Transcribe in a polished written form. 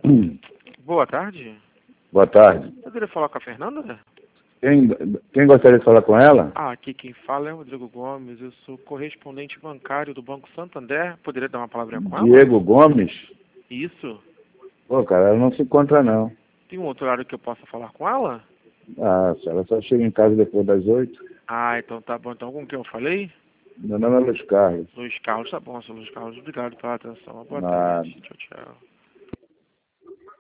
Boa tarde. Boa tarde. Poderia falar com a Fernanda? Quem gostaria de falar com ela? Aqui quem fala é o Rodrigo Gomes. Eu sou correspondente bancário do Banco Santander. Poderia dar uma palavrinha com ela? Diego Gomes? Isso. Pô, cara, ela não se encontra, não. Tem um outro horário que eu possa falar com ela? Ela só chega em casa depois das 8. Então tá bom. Então com quem eu falei? Meu nome é Luiz Carlos. Luiz Carlos, tá bom, seu Luiz Carlos. Obrigado pela atenção. Boa Nada. tarde. Tchau, tchau.